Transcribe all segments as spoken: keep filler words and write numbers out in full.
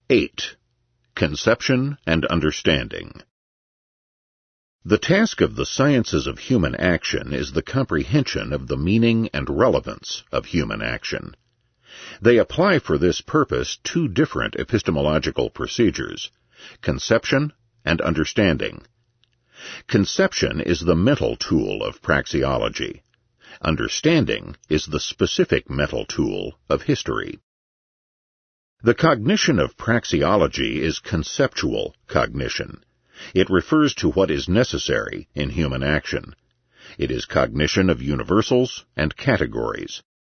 eight. Conception and Understanding. The task of the sciences of human action is the comprehension of the meaning and relevance of human action. They apply for this purpose two different epistemological procedures: conception and understanding. Conception is the mental tool of praxeology. Understanding is the specific mental tool of history. The cognition of praxeology is conceptual cognition. It refers to what is necessary in human action. It is cognition of universals and categories.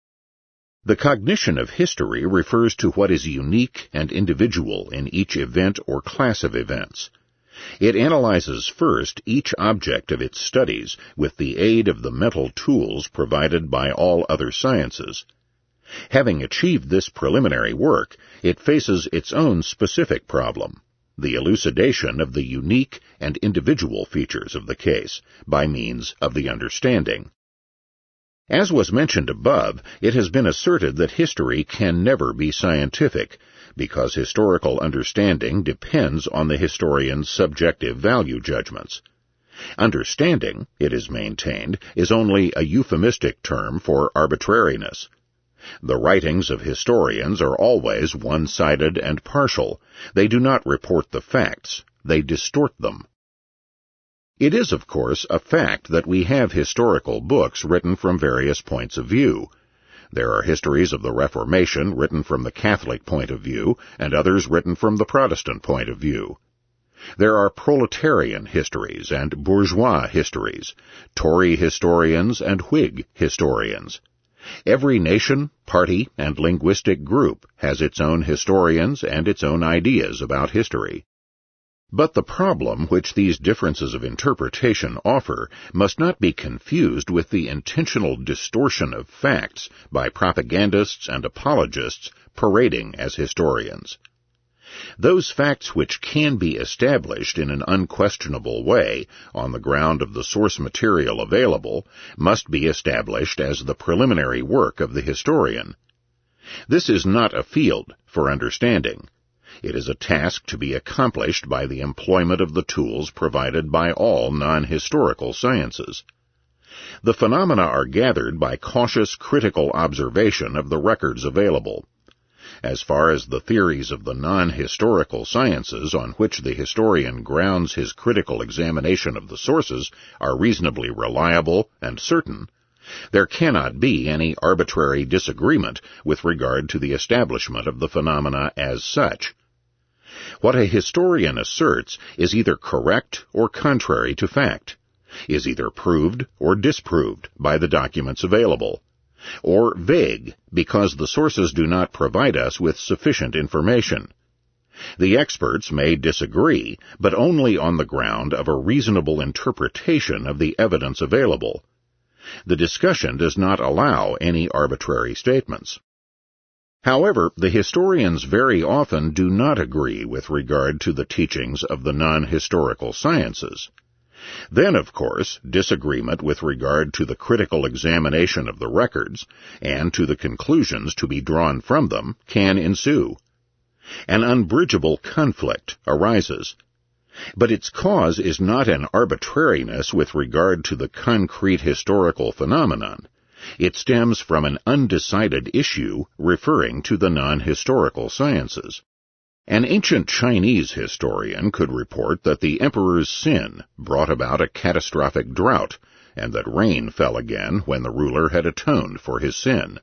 The cognition of history refers to what is unique and individual in each event or class of events. It analyzes first each object of its studies with the aid of the mental tools provided by all other sciences. Having achieved this preliminary work, it faces its own specific problem, the elucidation of the unique and individual features of the case by means of the understanding. As was mentioned above, it has been asserted that history can never be scientific, because historical understanding depends on the historian's subjective value judgments. Understanding, it is maintained, is only a euphemistic term for arbitrariness. The writings of historians are always one-sided and partial. They do not report the facts, they distort them. It is, of course, a fact that we have historical books written from various points of view. There are histories of the Reformation written from the Catholic point of view, and others written from the Protestant point of view. There are proletarian histories and bourgeois histories, Tory historians and Whig historians. Every nation, party, and linguistic group has its own historians and its own ideas about history. But the problem which these differences of interpretation offer must not be confused with the intentional distortion of facts by propagandists and apologists parading as historians. Those facts which can be established in an unquestionable way on the ground of the source material available must be established as the preliminary work of the historian. This is not a field for understanding. It is a task to be accomplished by the employment of the tools provided by all non-historical sciences. The phenomena are gathered by cautious critical observation of the records available. As far as the theories of the non-historical sciences on which the historian grounds his critical examination of the sources are reasonably reliable and certain, there cannot be any arbitrary disagreement with regard to the establishment of the phenomena as such. What a historian asserts is either correct or contrary to fact, is either proved or disproved by the documents available, or vague because the sources do not provide us with sufficient information. The experts may disagree, but only on the ground of a reasonable interpretation of the evidence available. The discussion does not allow any arbitrary statements. However, the historians very often do not agree with regard to the teachings of the non-historical sciences. Then, of course, disagreement with regard to the critical examination of the records and to the conclusions to be drawn from them can ensue. An unbridgeable conflict arises. But its cause is not an arbitrariness with regard to the concrete historical phenomenon. It stems from an undecided issue referring to the non-historical sciences. An ancient Chinese historian could report that the emperor's sin brought about a catastrophic drought, and that rain fell again when the ruler had atoned for his sin.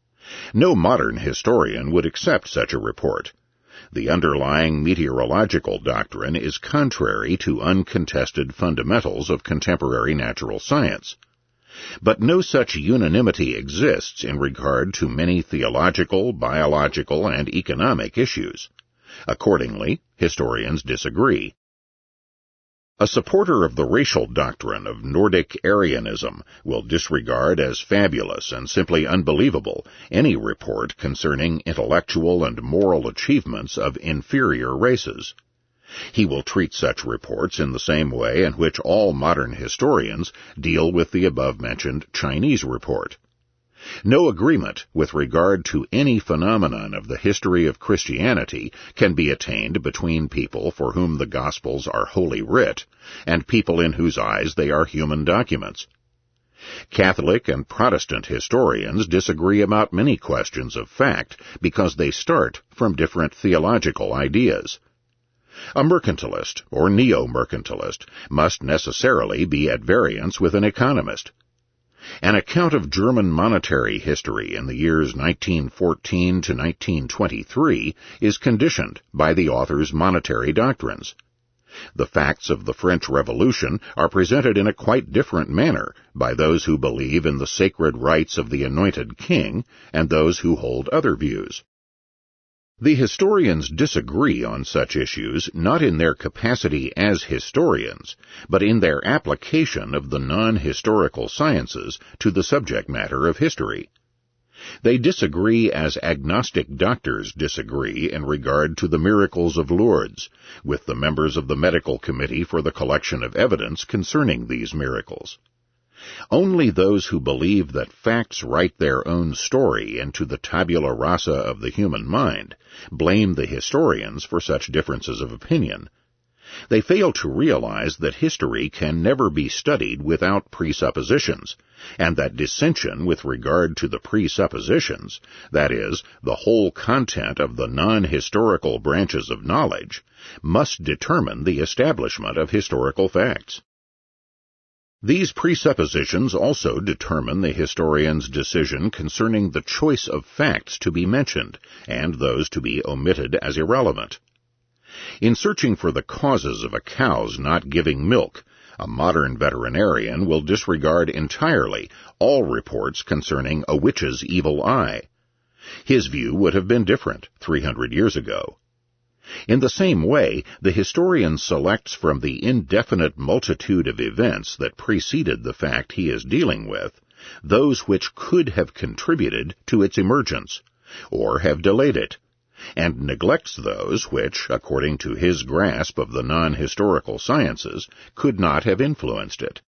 No modern historian would accept such a report. The underlying meteorological doctrine is contrary to uncontested fundamentals of contemporary natural science. But no such unanimity exists in regard to many theological, biological, and economic issues. Accordingly, historians disagree. A supporter of the racial doctrine of Nordic Aryanism will disregard as fabulous and simply unbelievable any report concerning intellectual and moral achievements of inferior races. He will treat such reports in the same way in which all modern historians deal with the above-mentioned Chinese report. No agreement with regard to any phenomenon of the history of Christianity can be attained between people for whom the Gospels are Holy Writ and people in whose eyes they are human documents. Catholic and Protestant historians disagree about many questions of fact because they start from different theological ideas. A mercantilist or neo-mercantilist must necessarily be at variance with an economist. An account of German monetary history in the years nineteen fourteen to nineteen twenty-three is conditioned by the author's monetary doctrines. The facts of the French Revolution are presented in a quite different manner by those who believe in the sacred rights of the anointed king and those who hold other views. The historians disagree on such issues not in their capacity as historians, but in their application of the non-historical sciences to the subject matter of history. They disagree as agnostic doctors disagree in regard to the miracles of Lourdes, with the members of the medical committee for the collection of evidence concerning these miracles. Only those who believe that facts write their own story into the tabula rasa of the human mind blame the historians for such differences of opinion. They fail to realize that history can never be studied without presuppositions, and that dissension with regard to the presuppositions, that is, the whole content of the non-historical branches of knowledge, must determine the establishment of historical facts. These presuppositions also determine the historian's decision concerning the choice of facts to be mentioned and those to be omitted as irrelevant. In searching for the causes of a cow's not giving milk, a modern veterinarian will disregard entirely all reports concerning a witch's evil eye. His view would have been different three hundred years ago. In the same way, the historian selects from the indefinite multitude of events that preceded the fact he is dealing with those which could have contributed to its emergence, or have delayed it, and neglects those which, according to his grasp of the non-historical sciences, could not have influenced it.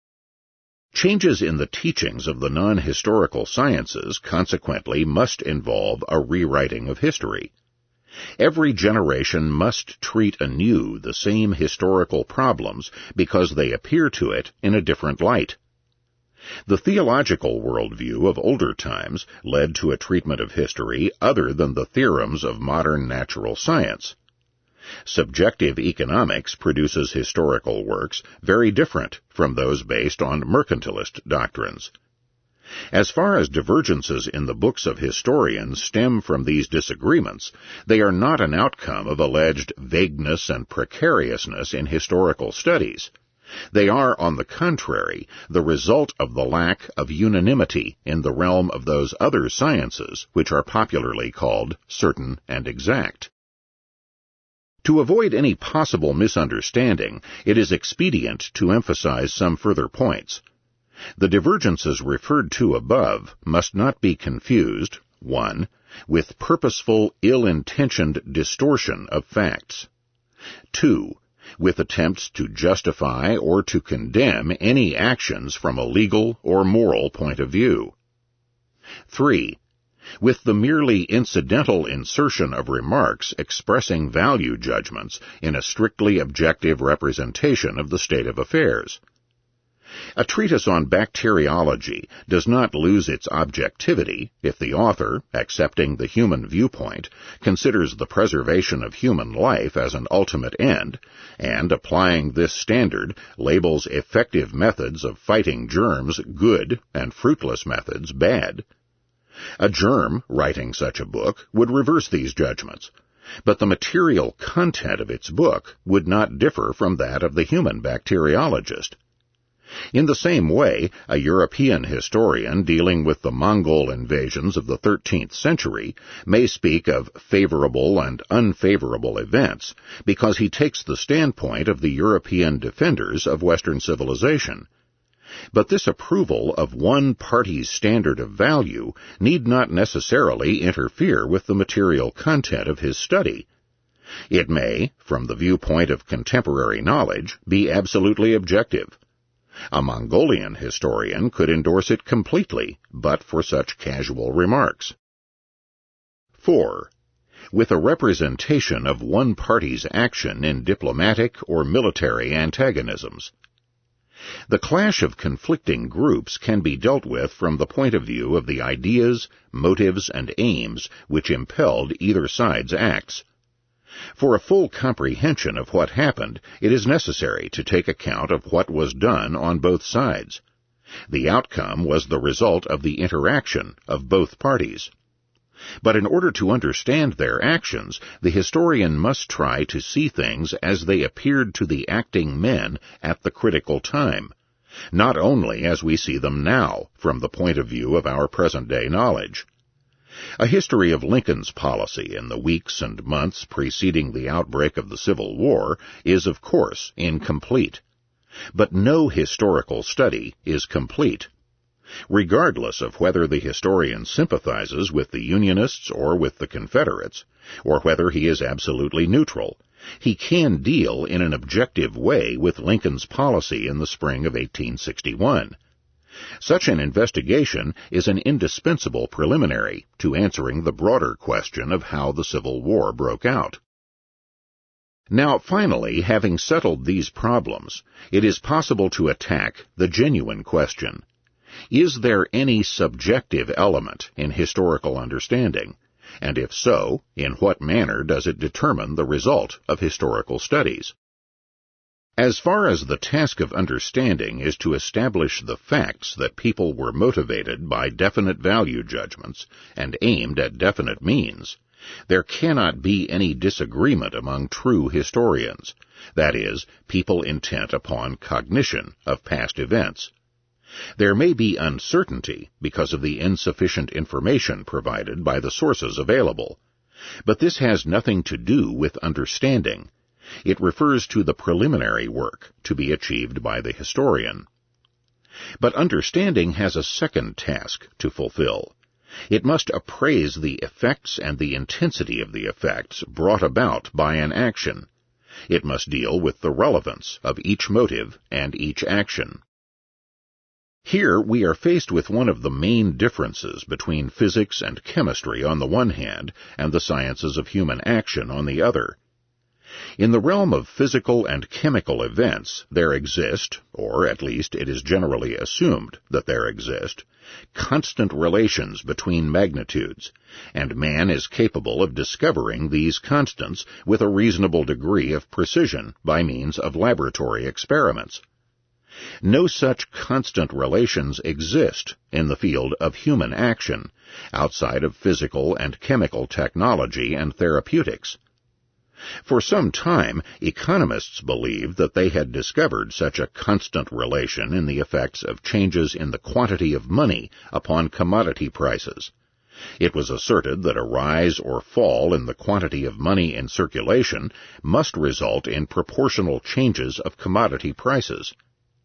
Changes in the teachings of the non-historical sciences consequently must involve a rewriting of history. Every generation must treat anew the same historical problems because they appear to it in a different light. The theological worldview of older times led to a treatment of history other than the theorems of modern natural science. Subjective economics produces historical works very different from those based on mercantilist doctrines. As far as divergences in the books of historians stem from these disagreements, they are not an outcome of alleged vagueness and precariousness in historical studies. They are, on the contrary, the result of the lack of unanimity in the realm of those other sciences which are popularly called certain and exact. To avoid any possible misunderstanding, it is expedient to emphasize some further points. The divergences referred to above must not be confused, one, with purposeful, ill-intentioned distortion of facts, two, with attempts to justify or to condemn any actions from a legal or moral point of view, three, with the merely incidental insertion of remarks expressing value judgments in a strictly objective representation of the state of affairs. A treatise on bacteriology does not lose its objectivity if the author, accepting the human viewpoint, considers the preservation of human life as an ultimate end, and, applying this standard, labels effective methods of fighting germs good and fruitless methods bad. A germ, writing such a book, would reverse these judgments, but the material content of its book would not differ from that of the human bacteriologist. In the same way, a European historian dealing with the Mongol invasions of the thirteenth century may speak of favorable and unfavorable events because he takes the standpoint of the European defenders of Western civilization. But this approval of one party's standard of value need not necessarily interfere with the material content of his study. It may, from the viewpoint of contemporary knowledge, be absolutely objective. A Mongolian historian could endorse it completely, but for such casual remarks. four. With a representation of one party's action in diplomatic or military antagonisms. The clash of conflicting groups can be dealt with from the point of view of the ideas, motives, and aims which impelled either side's acts. For a full comprehension of what happened, it is necessary to take account of what was done on both sides. The outcome was the result of the interaction of both parties. But in order to understand their actions, the historian must try to see things as they appeared to the acting men at the critical time, not only as we see them now from the point of view of our present-day knowledge. A history of Lincoln's policy in the weeks and months preceding the outbreak of the Civil War is, of course, incomplete. But no historical study is complete. Regardless of whether the historian sympathizes with the Unionists or with the Confederates, or whether he is absolutely neutral, he can deal in an objective way with Lincoln's policy in the spring of eighteen sixty-one. Such an investigation is an indispensable preliminary to answering the broader question of how the Civil War broke out. Now, finally, having settled these problems, it is possible to attack the genuine question. Is there any subjective element in historical understanding? And if so, in what manner does it determine the result of historical studies? As far as the task of understanding is to establish the facts that people were motivated by definite value judgments and aimed at definite means, there cannot be any disagreement among true historians, that is, people intent upon cognition of past events. There may be uncertainty because of the insufficient information provided by the sources available, but this has nothing to do with understanding. It refers to the preliminary work to be achieved by the historian. But understanding has a second task to fulfill. It must appraise the effects and the intensity of the effects brought about by an action. It must deal with the relevance of each motive and each action. Here we are faced with one of the main differences between physics and chemistry on the one hand and the sciences of human action on the other. In the realm of physical and chemical events, there exist, or at least it is generally assumed that there exist, constant relations between magnitudes, and man is capable of discovering these constants with a reasonable degree of precision by means of laboratory experiments. No such constant relations exist in the field of human action, outside of physical and chemical technology and therapeutics. For some time, economists believed that they had discovered such a constant relation in the effects of changes in the quantity of money upon commodity prices. It was asserted that a rise or fall in the quantity of money in circulation must result in proportional changes of commodity prices.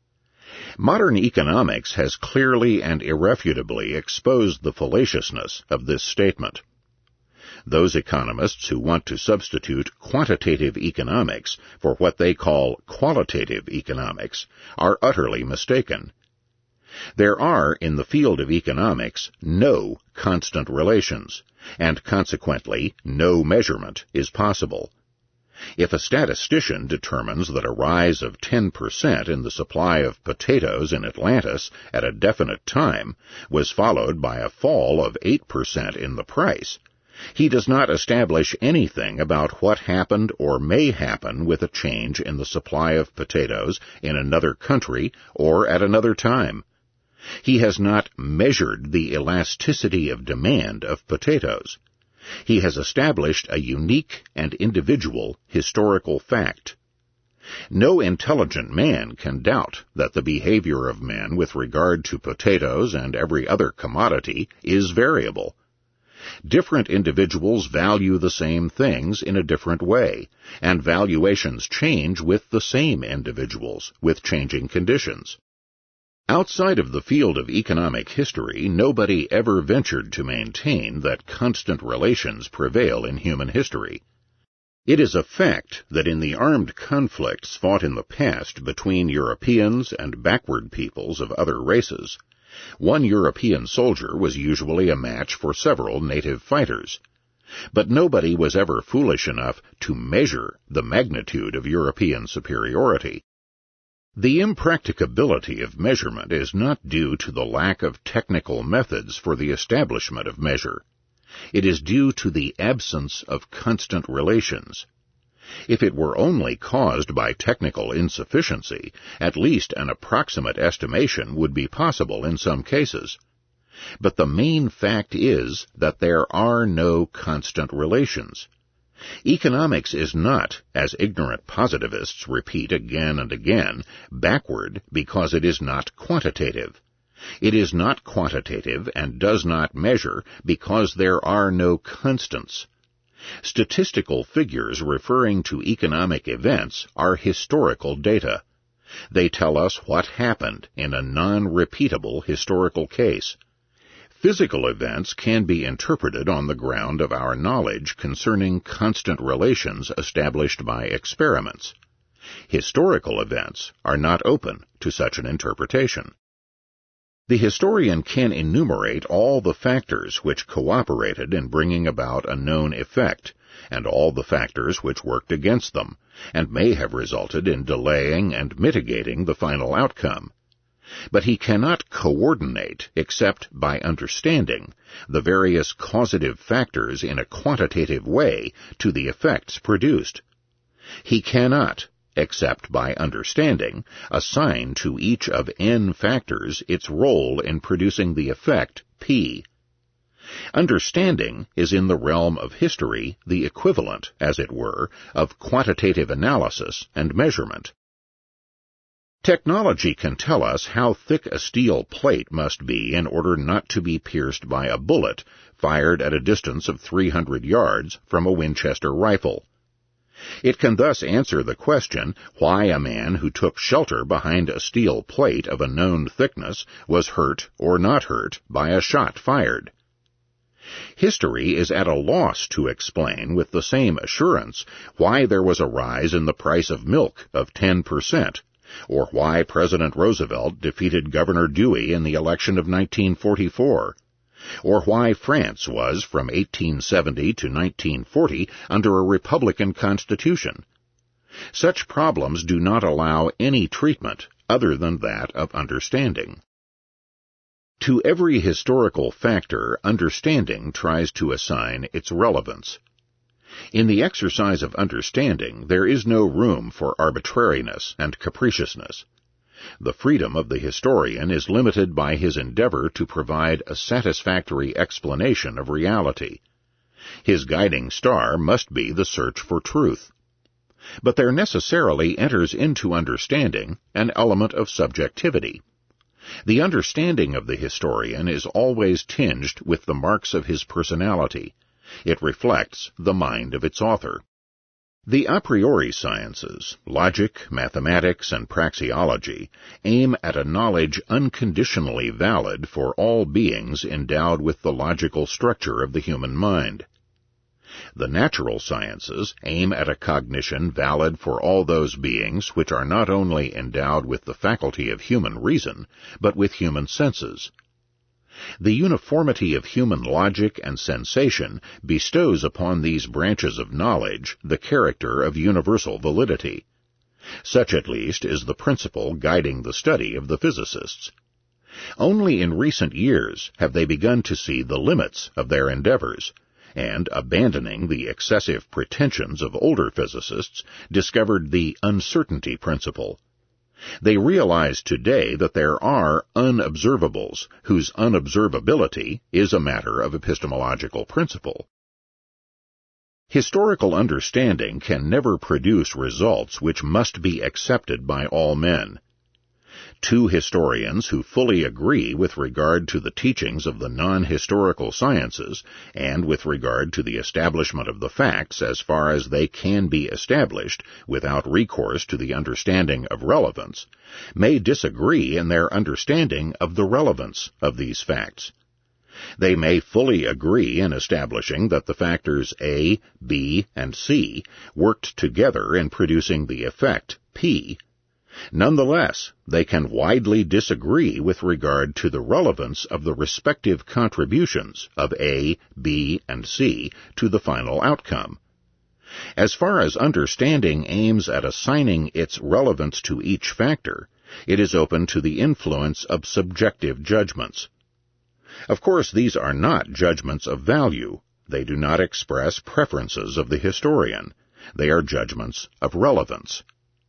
Modern economics has clearly and irrefutably exposed the fallaciousness of this statement. Those economists who want to substitute quantitative economics for what they call qualitative economics are utterly mistaken. There are, in the field of economics, no constant relations, and consequently no measurement is possible. If a statistician determines that a rise of ten percent in the supply of potatoes in Atlantis at a definite time was followed by a fall of eight percent in the price, he does not establish anything about what happened or may happen with a change in the supply of potatoes in another country or at another time. He has not measured the elasticity of demand of potatoes. He has established a unique and individual historical fact. No intelligent man can doubt that the behavior of men with regard to potatoes and every other commodity is variable. Different individuals value the same things in a different way, and valuations change with the same individuals, with changing conditions. Outside of the field of economic history, nobody ever ventured to maintain that constant relations prevail in human history. It is a fact that in the armed conflicts fought in the past between Europeans and backward peoples of other races, one European soldier was usually a match for several native fighters. But nobody was ever foolish enough to measure the magnitude of European superiority. The impracticability of measurement is not due to the lack of technical methods for the establishment of measure. It is due to the absence of constant relations. If it were only caused by technical insufficiency, at least an approximate estimation would be possible in some cases. But the main fact is that there are no constant relations. Economics is not, as ignorant positivists repeat again and again, backward because it is not quantitative. It is not quantitative and does not measure because there are no constants. Statistical figures referring to economic events are historical data. They tell us what happened in a non-repeatable historical case. Physical events can be interpreted on the ground of our knowledge concerning constant relations established by experiments. Historical events are not open to such an interpretation. The historian can enumerate all the factors which cooperated in bringing about a known effect, and all the factors which worked against them, and may have resulted in delaying and mitigating the final outcome. But he cannot coordinate, except by understanding, the various causative factors in a quantitative way to the effects produced. He cannot, except by understanding, assign to each of n factors its role in producing the effect P. Understanding is in the realm of history the equivalent, as it were, of quantitative analysis and measurement. Technology can tell us how thick a steel plate must be in order not to be pierced by a bullet fired at a distance of three hundred yards from a Winchester rifle. It can thus answer the question why a man who took shelter behind a steel plate of a known thickness was hurt or not hurt by a shot fired. History is at a loss to explain with the same assurance why there was a rise in the price of milk of ten percent, or why President Roosevelt defeated Governor Dewey in the election of nineteen forty-four, or why France was from eighteen seventy to nineteen forty under a Republican Constitution. Such problems do not allow any treatment other than that of understanding. To every historical factor, understanding tries to assign its relevance. In the exercise of understanding, there is no room for arbitrariness and capriciousness. The freedom of the historian is limited by his endeavor to provide a satisfactory explanation of reality. His guiding star must be the search for truth. But there necessarily enters into understanding an element of subjectivity. The understanding of the historian is always tinged with the marks of his personality. It reflects the mind of its author. The a priori sciences, logic, mathematics, and praxeology, aim at a knowledge unconditionally valid for all beings endowed with the logical structure of the human mind. The natural sciences aim at a cognition valid for all those beings which are not only endowed with the faculty of human reason, but with human senses. The uniformity of human logic and sensation bestows upon these branches of knowledge the character of universal validity. Such, at least, is the principle guiding the study of the physicists. Only in recent years have they begun to see the limits of their endeavors, and, abandoning the excessive pretensions of older physicists, discovered the uncertainty principle. They realize today that there are unobservables whose unobservability is a matter of epistemological principle. Historical understanding can never produce results which must be accepted by all men. Two historians who fully agree with regard to the teachings of the non-historical sciences and with regard to the establishment of the facts as far as they can be established without recourse to the understanding of relevance, may disagree in their understanding of the relevance of these facts. They may fully agree in establishing that the factors A, B, and C worked together in producing the effect P. Nonetheless, they can widely disagree with regard to the relevance of the respective contributions of A, B, and C to the final outcome. As far as understanding aims at assigning its relevance to each factor, it is open to the influence of subjective judgments. Of course, these are not judgments of value. They do not express preferences of the historian. They are judgments of relevance.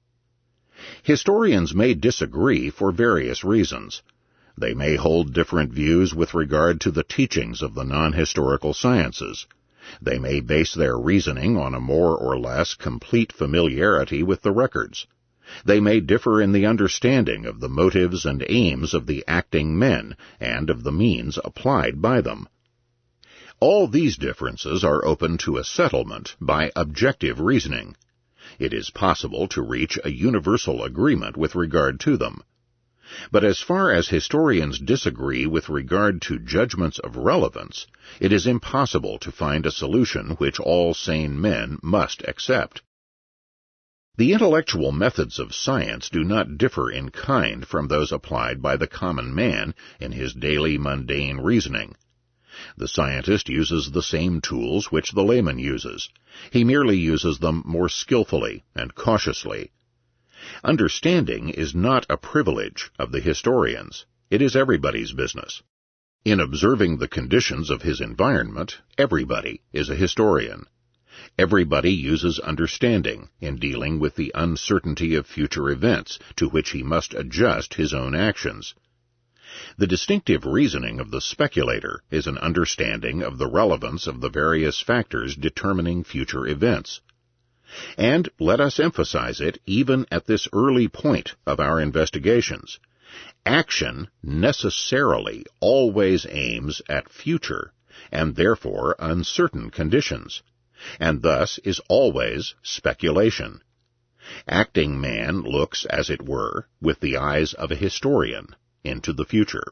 Historians may disagree for various reasons. They may hold different views with regard to the teachings of the non-historical sciences. They may base their reasoning on a more or less complete familiarity with the records. They may differ in the understanding of the motives and aims of the acting men and of the means applied by them. All these differences are open to a settlement by objective reasoning. It is possible to reach a universal agreement with regard to them. But as far as historians disagree with regard to judgments of relevance, it is impossible to find a solution which all sane men must accept. The intellectual methods of science do not differ in kind from those applied by the common man in his daily mundane reasoning. The scientist uses the same tools which the layman uses. He merely uses them more skillfully and cautiously. Understanding is not a privilege of the historians. It is everybody's business. In observing the conditions of his environment, everybody is a historian. Everybody uses understanding in dealing with the uncertainty of future events to which he must adjust his own actions. The distinctive reasoning of the speculator is an understanding of the relevance of the various factors determining future events. And let us emphasize it even at this early point of our investigations. Action necessarily always aims at future, and therefore uncertain conditions, and thus is always speculation. Acting man looks, as it were, with the eyes of a historian, into the future.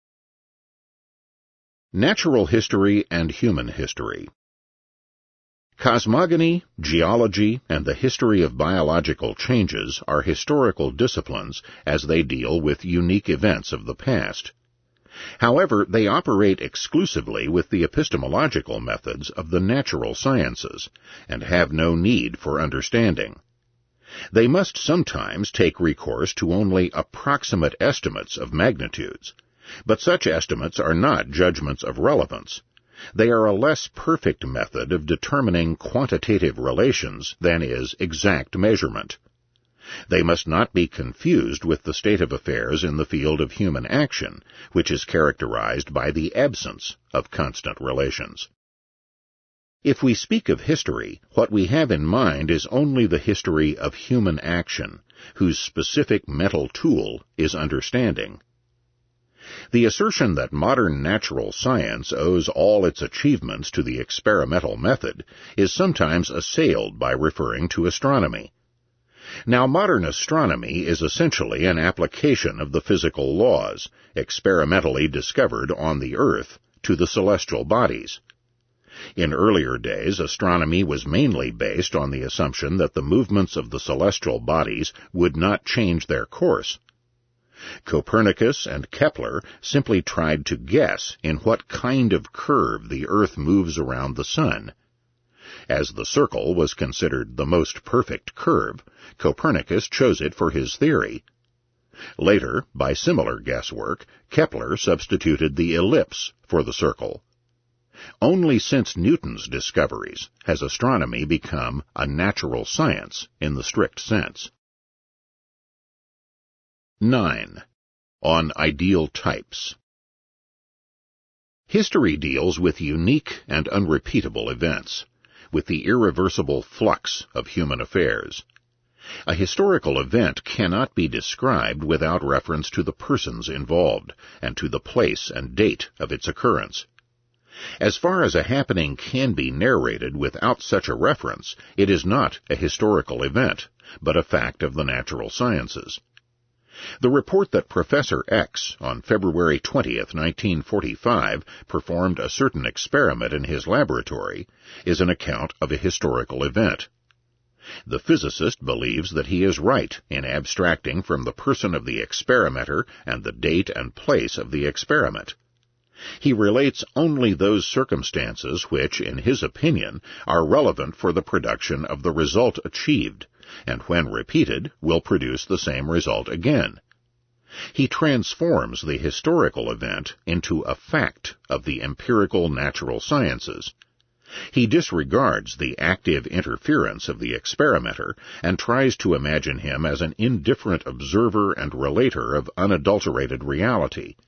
Natural history and human history. Cosmogony, geology, and the history of biological changes are historical disciplines as they deal with unique events of the past. However, they operate exclusively with the epistemological methods of the natural sciences, and have no need for understanding. They must sometimes take recourse to only approximate estimates of magnitudes, but such estimates are not judgments of relevance. They are a less perfect method of determining quantitative relations than is exact measurement. They must not be confused with the state of affairs in the field of human action, which is characterized by the absence of constant relations. If we speak of history, what we have in mind is only the history of human action, whose specific mental tool is understanding. The assertion that modern natural science owes all its achievements to the experimental method is sometimes assailed by referring to astronomy. Now, modern astronomy is essentially an application of the physical laws, experimentally discovered on the Earth, to the celestial bodies. In earlier days, astronomy was mainly based on the assumption that the movements of the celestial bodies would not change their course. Copernicus and Kepler simply tried to guess in what kind of curve the Earth moves around the Sun. As the circle was considered the most perfect curve, Copernicus chose it for his theory. Later, by similar guesswork, Kepler substituted the ellipse for the circle. Only since Newton's discoveries has astronomy become a natural science in the strict sense. nine. On ideal types. History deals with unique and unrepeatable events, with the irreversible flux of human affairs. A historical event cannot be described without reference to the persons involved, and to the place and date of its occurrence. As far as a happening can be narrated without such a reference, it is not a historical event, but a fact of the natural sciences. The report that Professor X, on February twentieth, nineteen forty-five, performed a certain experiment in his laboratory, is an account of a historical event. The physicist believes that he is right in abstracting from the person of the experimenter and the date and place of the experiment. He relates only those circumstances which, in his opinion, are relevant for the production of the result achieved, and when repeated, will produce the same result again. He transforms the historical event into a fact of the empirical natural sciences. He disregards the active interference of the experimenter and tries to imagine him as an indifferent observer and relater of unadulterated reality.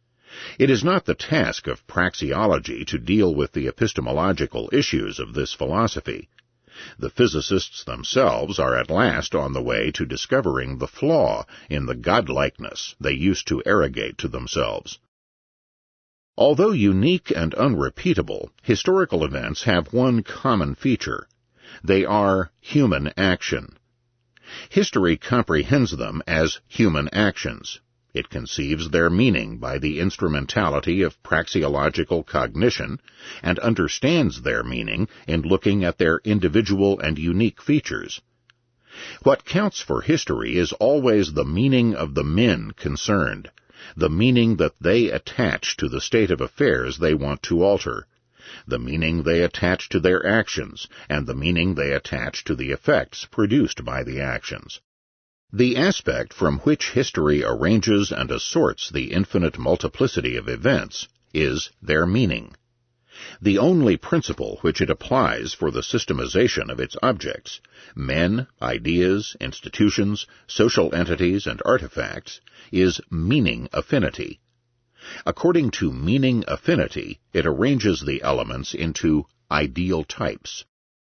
It is not the task of praxeology to deal with the epistemological issues of this philosophy. The physicists themselves are at last on the way to discovering the flaw in the godlikeness they used to arrogate to themselves. Although unique and unrepeatable, historical events have one common feature. They are human action. History comprehends them as human actions. It conceives their meaning by the instrumentality of praxeological cognition, and understands their meaning in looking at their individual and unique features. What counts for history is always the meaning of the men concerned, the meaning that they attach to the state of affairs they want to alter, the meaning they attach to their actions, and the meaning they attach to the effects produced by the actions. The aspect from which history arranges and assorts the infinite multiplicity of events is their meaning. The only principle which it applies for the systemization of its objects, men, ideas, institutions, social entities, and artifacts, is meaning affinity. According to meaning affinity, it arranges the elements into ideal types.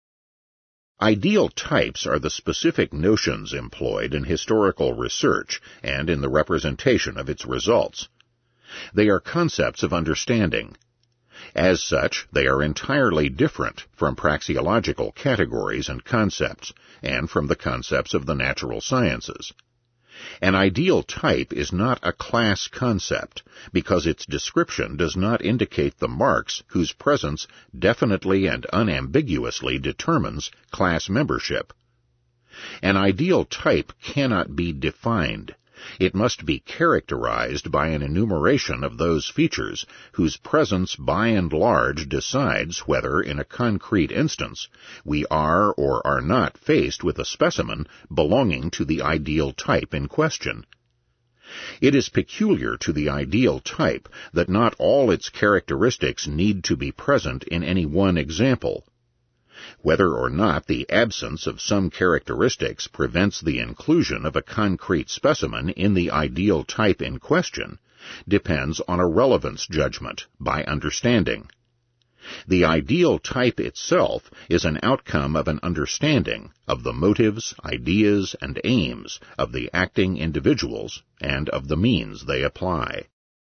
Ideal types are the specific notions employed in historical research and in the representation of its results. They are concepts of understanding. As such, they are entirely different from praxeological categories and concepts, and from the concepts of the natural sciences. An ideal type is not a class concept, because its description does not indicate the marks whose presence definitely and unambiguously determines class membership. An ideal type cannot be defined. It must be characterized by an enumeration of those features whose presence by and large decides whether, in a concrete instance, we are or are not faced with a specimen belonging to the ideal type in question. It is peculiar to the ideal type that not all its characteristics need to be present in any one example. Whether or not the absence of some characteristics prevents the inclusion of a concrete specimen in the ideal type in question depends on a relevance judgment by understanding. The ideal type itself is an outcome of an understanding of the motives, ideas, and aims of the acting individuals and of the means they apply.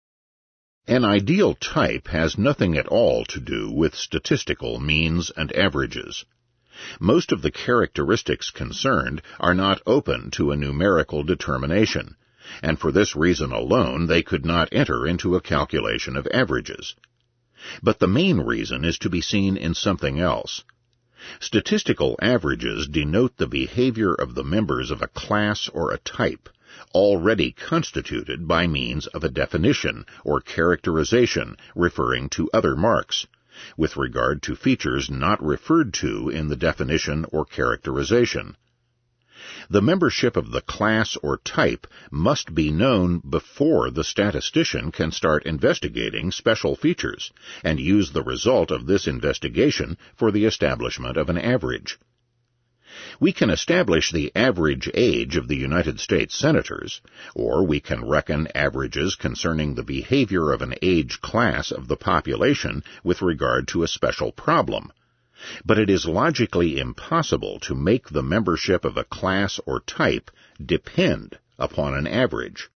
An ideal type has nothing at all to do with statistical means and averages. Most of the characteristics concerned are not open to a numerical determination, and for this reason alone they could not enter into a calculation of averages. But the main reason is to be seen in something else. Statistical averages denote the behavior of the members of a class or a type, already constituted by means of a definition or characterization referring to other marks, with regard to features not referred to in the definition or characterization. The membership of the class or type must be known before the statistician can start investigating special features and use the result of this investigation for the establishment of an average. We can establish the average age of the United States senators, or we can reckon averages concerning the behavior of an age class of the population with regard to a special problem. But it is logically impossible to make the membership of a class or type depend upon an average.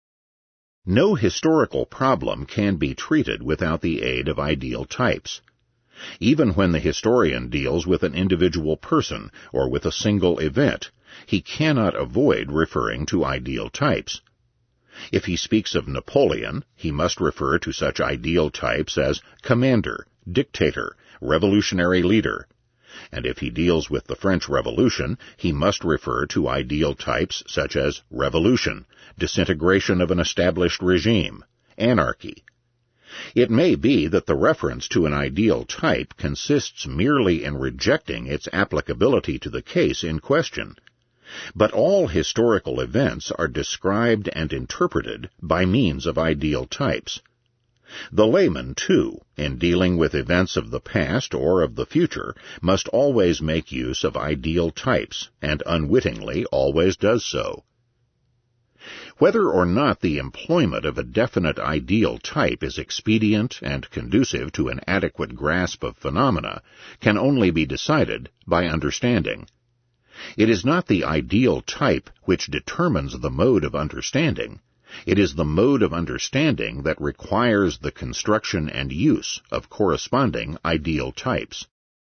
No historical problem can be treated without the aid of ideal types. Even when the historian deals with an individual person or with a single event, he cannot avoid referring to ideal types. If he speaks of Napoleon, he must refer to such ideal types as commander, dictator, revolutionary leader. And if he deals with the French Revolution, he must refer to ideal types such as revolution, disintegration of an established regime, anarchy. It may be that the reference to an ideal type consists merely in rejecting its applicability to the case in question. But all historical events are described and interpreted by means of ideal types. The layman, too, in dealing with events of the past or of the future, must always make use of ideal types, and unwittingly always does so. Whether or not the employment of a definite ideal type is expedient and conducive to an adequate grasp of phenomena can only be decided by understanding. It is not the ideal type which determines the mode of understanding. It is the mode of understanding that requires the construction and use of corresponding ideal types.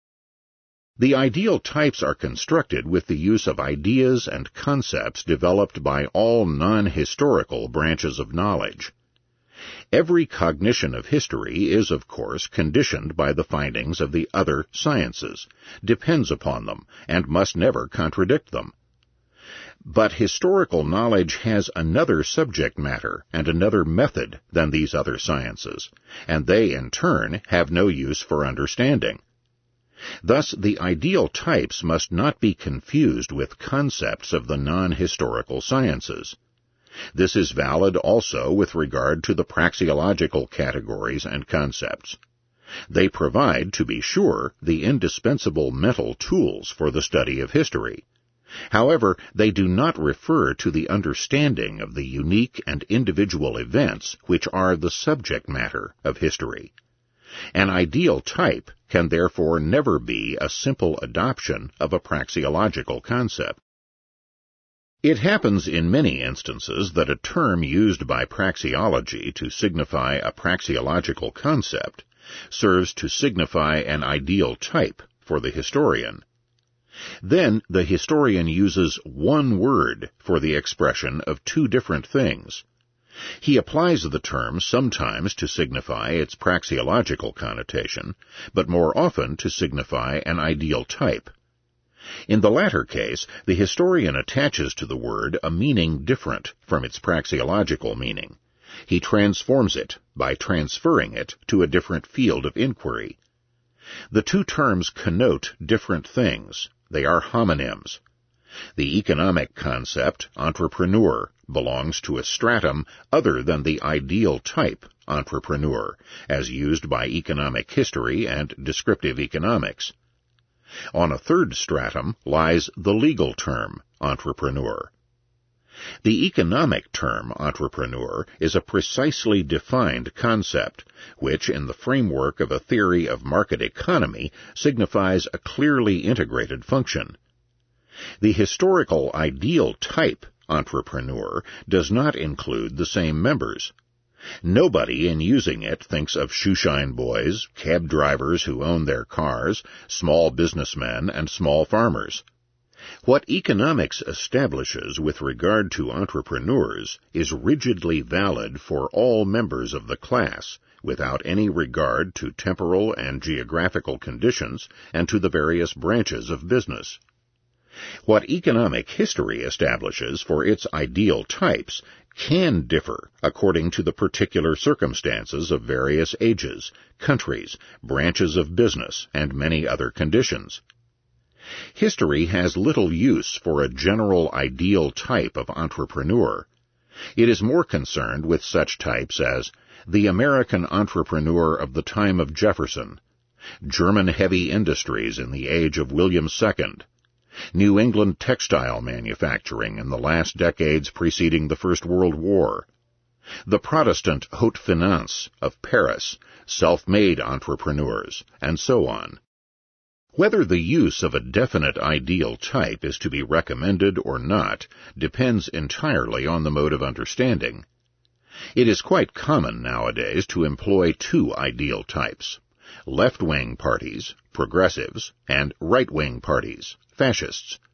The ideal types are constructed with the use of ideas and concepts developed by all non-historical branches of knowledge. Every cognition of history is, of course, conditioned by the findings of the other sciences, depends upon them, and must never contradict them. But historical knowledge has another subject matter and another method than these other sciences, and they, in turn, have no use for understanding. Thus, the ideal types must not be confused with concepts of the non-historical sciences. This is valid also with regard to the praxeological categories and concepts. They provide, to be sure, the indispensable mental tools for the study of history. However, they do not refer to the understanding of the unique and individual events which are the subject matter of history. An ideal type can therefore never be a simple adoption of a praxeological concept. It happens in many instances that a term used by praxeology to signify a praxeological concept serves to signify an ideal type for the historian. Then the historian uses one word for the expression of two different things. He applies the term sometimes to signify its praxeological connotation, but more often to signify an ideal type. In the latter case, the historian attaches to the word a meaning different from its praxeological meaning. He transforms it by transferring it to a different field of inquiry. The two terms connote different things. They are homonyms. The economic concept, entrepreneur, belongs to a stratum other than the ideal type, entrepreneur, as used by economic history and descriptive economics. On a third stratum lies the legal term, entrepreneur. The economic term, entrepreneur, is a precisely defined concept, which, in the framework of a theory of market economy, signifies a clearly integrated function. The historical ideal type, entrepreneur, does not include the same members. Nobody in using it thinks of shoeshine boys, cab drivers who own their cars, small businessmen, and small farmers. What economics establishes with regard to entrepreneurs is rigidly valid for all members of the class, without any regard to temporal and geographical conditions and to the various branches of business. What economic history establishes for its ideal types can differ according to the particular circumstances of various ages, countries, branches of business, and many other conditions. History has little use for a general ideal type of entrepreneur. It is more concerned with such types as the American entrepreneur of the time of Jefferson, German heavy industries in the age of William the Second, New England textile manufacturing in the last decades preceding the First World War, the Protestant haute finance of Paris, self-made entrepreneurs, and so on. Whether the use of a definite ideal type is to be recommended or not depends entirely on the mode of understanding. It is quite common nowadays to employ two ideal types: left-wing parties, progressives, and right-wing parties, fascists.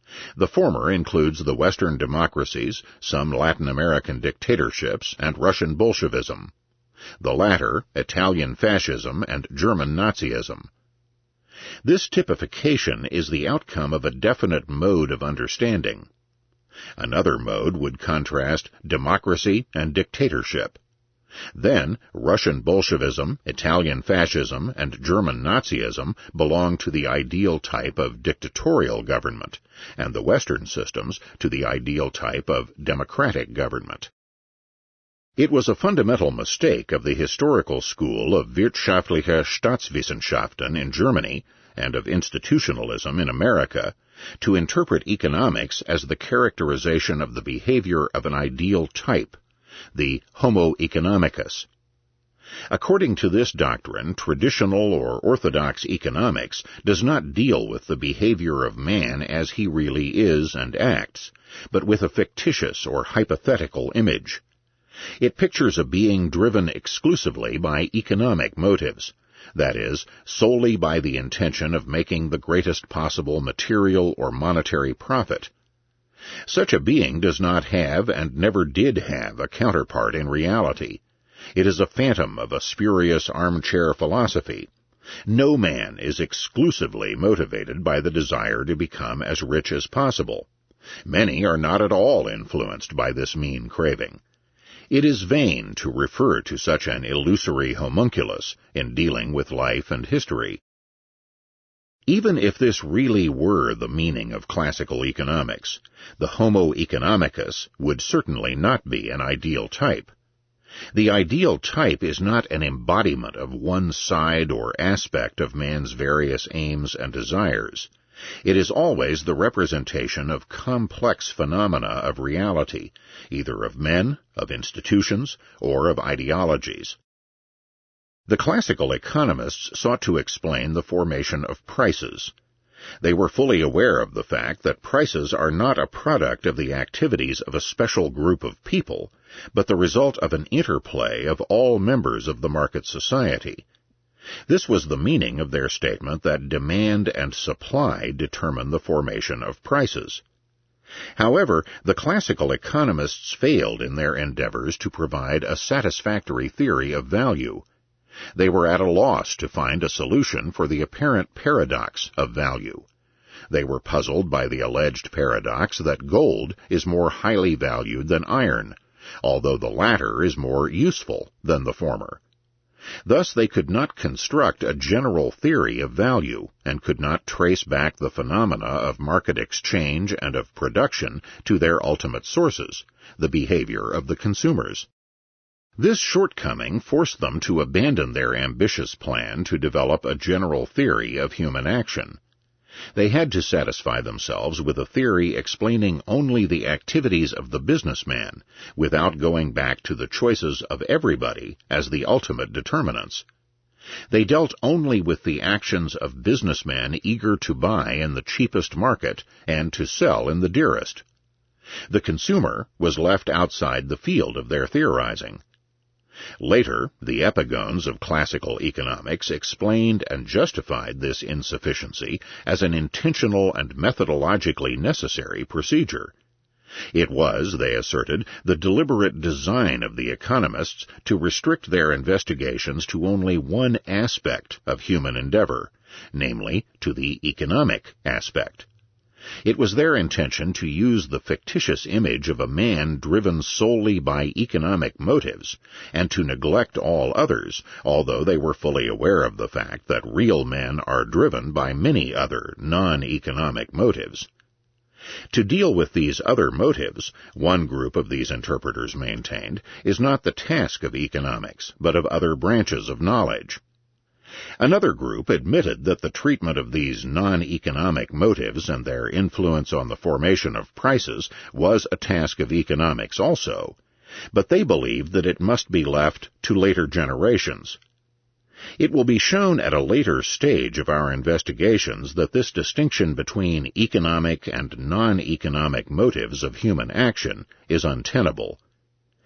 The former includes the Western democracies, some Latin American dictatorships, and Russian Bolshevism. The latter, Italian fascism and German Nazism. This typification is the outcome of a definite mode of understanding. Another mode would contrast democracy and dictatorship. Then, Russian Bolshevism, Italian fascism, and German Nazism belong to the ideal type of dictatorial government, and the Western systems to the ideal type of democratic government. It was a fundamental mistake of the historical school of Wirtschaftliche Staatswissenschaften in Germany and of institutionalism in America to interpret economics as the characterization of the behavior of an ideal type, the Homo economicus. According to this doctrine, traditional or orthodox economics does not deal with the behavior of man as he really is and acts, but with a fictitious or hypothetical image. It pictures a being driven exclusively by economic motives, that is, solely by the intention of making the greatest possible material or monetary profit. Such a being does not have and never did have a counterpart in reality. It is a phantom of a spurious armchair philosophy. No man is exclusively motivated by the desire to become as rich as possible. Many are not at all influenced by this mean craving. It is vain to refer to such an illusory homunculus in dealing with life and history. Even if this really were the meaning of classical economics, the Homo economicus would certainly not be an ideal type. The ideal type is not an embodiment of one side or aspect of man's various aims and desires. It is always the representation of complex phenomena of reality, either of men, of institutions, or of ideologies. The classical economists sought to explain the formation of prices. They were fully aware of the fact that prices are not a product of the activities of a special group of people, but the result of an interplay of all members of the market society. This was the meaning of their statement that demand and supply determine the formation of prices. However, the classical economists failed in their endeavors to provide a satisfactory theory of value. They were at a loss to find a solution for the apparent paradox of value. They were puzzled by the alleged paradox that gold is more highly valued than iron, although the latter is more useful than the former. Thus they could not construct a general theory of value, and could not trace back the phenomena of market exchange and of production to their ultimate sources, the behavior of the consumers. This shortcoming forced them to abandon their ambitious plan to develop a general theory of human action. They had to satisfy themselves with a theory explaining only the activities of the businessman, without going back to the choices of everybody as the ultimate determinants. They dealt only with the actions of businessmen eager to buy in the cheapest market and to sell in the dearest. The consumer was left outside the field of their theorizing. Later, the epigones of classical economics explained and justified this insufficiency as an intentional and methodologically necessary procedure. It was, they asserted, the deliberate design of the economists to restrict their investigations to only one aspect of human endeavor, namely, to the economic aspect. It was their intention to use the fictitious image of a man driven solely by economic motives, and to neglect all others, although they were fully aware of the fact that real men are driven by many other non-economic motives. To deal with these other motives, one group of these interpreters maintained, is not the task of economics, but of other branches of knowledge. Another group admitted that the treatment of these non-economic motives and their influence on the formation of prices was a task of economics also, but they believed that it must be left to later generations. It will be shown at a later stage of our investigations that this distinction between economic and non-economic motives of human action is untenable.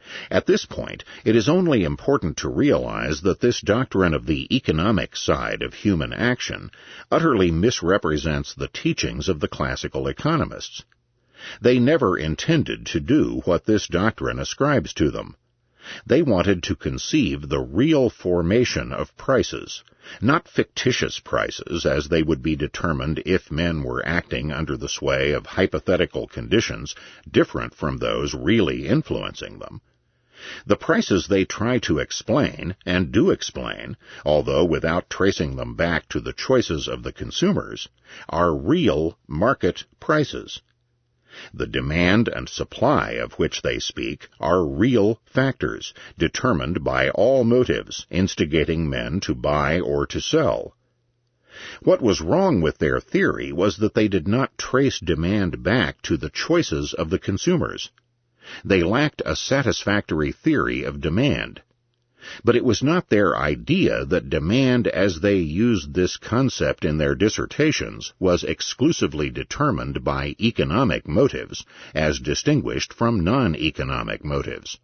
At this point, it is only important to realize that this doctrine of the economic side of human action utterly misrepresents the teachings of the classical economists. They never intended to do what this doctrine ascribes to them. They wanted to conceive the real formation of prices, not fictitious prices as they would be determined if men were acting under the sway of hypothetical conditions different from those really influencing them. The prices they try to explain, and do explain, although without tracing them back to the choices of the consumers, are real market prices. The demand and supply of which they speak are real factors, determined by all motives instigating men to buy or to sell. What was wrong with their theory was that they did not trace demand back to the choices of the consumers. They lacked a satisfactory theory of demand. But it was not their idea that demand as they used this concept in their dissertations was exclusively determined by economic motives, as distinguished from non-economic motives.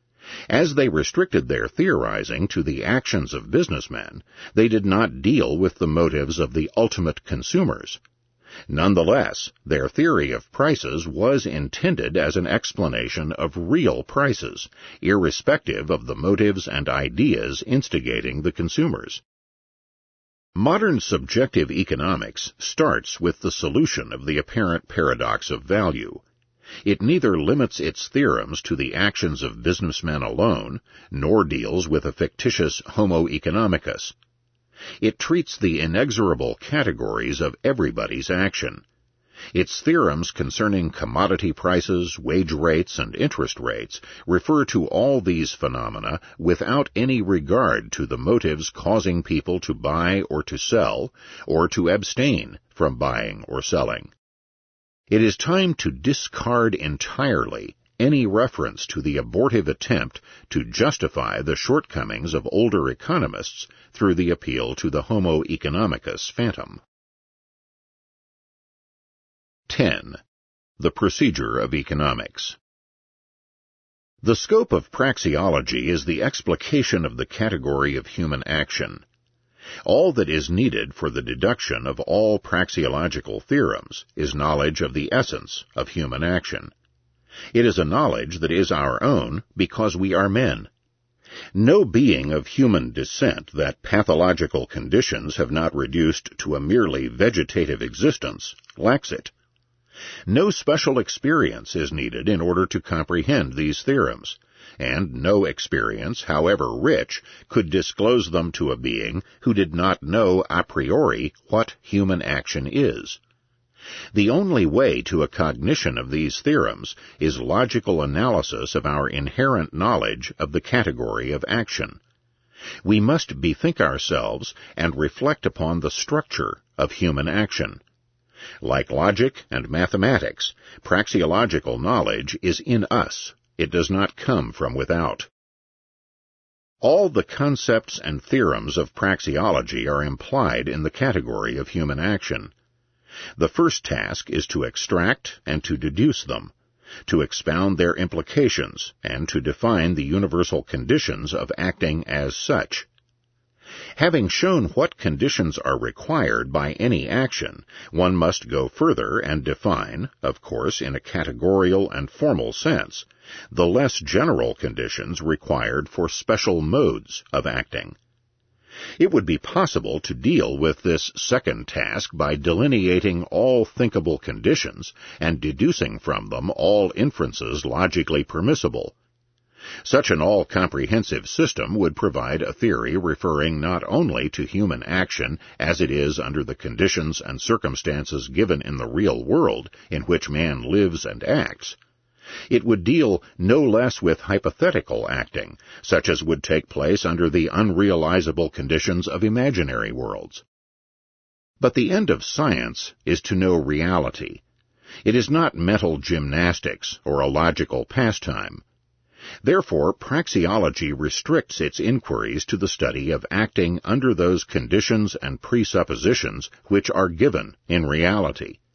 As they restricted their theorizing to the actions of businessmen, they did not deal with the motives of the ultimate consumers. Nonetheless, their theory of prices was intended as an explanation of real prices, irrespective of the motives and ideas instigating the consumers. Modern subjective economics starts with the solution of the apparent paradox of value. It neither limits its theorems to the actions of businessmen alone, nor deals with a fictitious homo economicus. It treats the inexorable categories of everybody's action. Its theorems concerning commodity prices, wage rates, and interest rates refer to all these phenomena without any regard to the motives causing people to buy or to sell, or to abstain from buying or selling. It is time to discard entirely any reference to the abortive attempt to justify the shortcomings of older economists through the appeal to the homo economicus phantom. ten. The procedure of economics. The scope of praxeology is the explication of the category of human action. All that is needed for the deduction of all praxeological theorems is knowledge of the essence of human action. It is a knowledge that is our own because we are men. No being of human descent that pathological conditions have not reduced to a merely vegetative existence lacks it. No special experience is needed in order to comprehend these theorems, and no experience, however rich, could disclose them to a being who did not know a priori what human action is. The only way to a cognition of these theorems is logical analysis of our inherent knowledge of the category of action. We must bethink ourselves and reflect upon the structure of human action. Like logic and mathematics, praxeological knowledge is in us. It does not come from without. All the concepts and theorems of praxeology are implied in the category of human action. The first task is to extract and to deduce them, to expound their implications, and to define the universal conditions of acting as such. Having shown what conditions are required by any action, one must go further and define, of course in a categorical and formal sense, the less general conditions required for special modes of acting. It would be possible to deal with this second task by delineating all thinkable conditions and deducing from them all inferences logically permissible. Such an all-comprehensive system would provide a theory referring not only to human action as it is under the conditions and circumstances given in the real world in which man lives and acts. It would deal no less with hypothetical acting, such as would take place under the unrealizable conditions of imaginary worlds. But the end of science is to know reality. It is not mental gymnastics or a logical pastime. Therefore, praxeology restricts its inquiries to the study of acting under those conditions and presuppositions which are given in reality.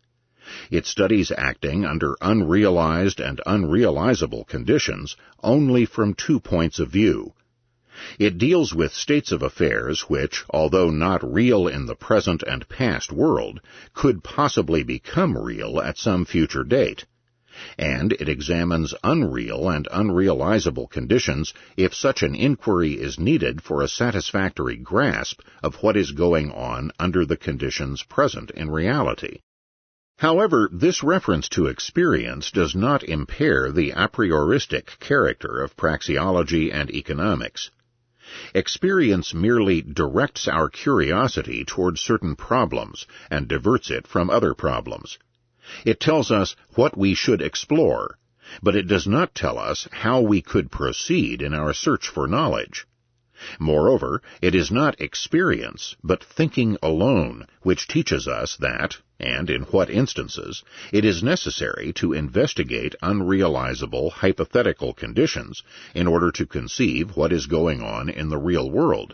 It studies acting under unrealized and unrealizable conditions only from two points of view. It deals with states of affairs which, although not real in the present and past world, could possibly become real at some future date. And it examines unreal and unrealizable conditions if such an inquiry is needed for a satisfactory grasp of what is going on under the conditions present in reality. However, this reference to experience does not impair the a prioristic character of praxeology and economics. Experience merely directs our curiosity toward certain problems and diverts it from other problems. It tells us what we should explore, but it does not tell us how we could proceed in our search for knowledge. Moreover, it is not experience, but thinking alone, which teaches us that, and in what instances, it is necessary to investigate unrealizable hypothetical conditions in order to conceive what is going on in the real world.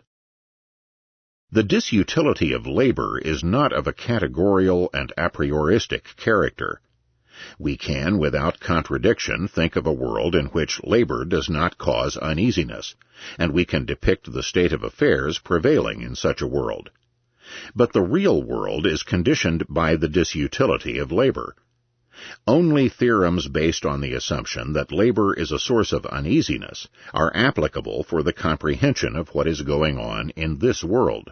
The disutility of labor is not of a categorical and a prioristic character. We can, without contradiction, think of a world in which labor does not cause uneasiness, and we can depict the state of affairs prevailing in such a world. But the real world is conditioned by the disutility of labor. Only theorems based on the assumption that labor is a source of uneasiness are applicable for the comprehension of what is going on in this world.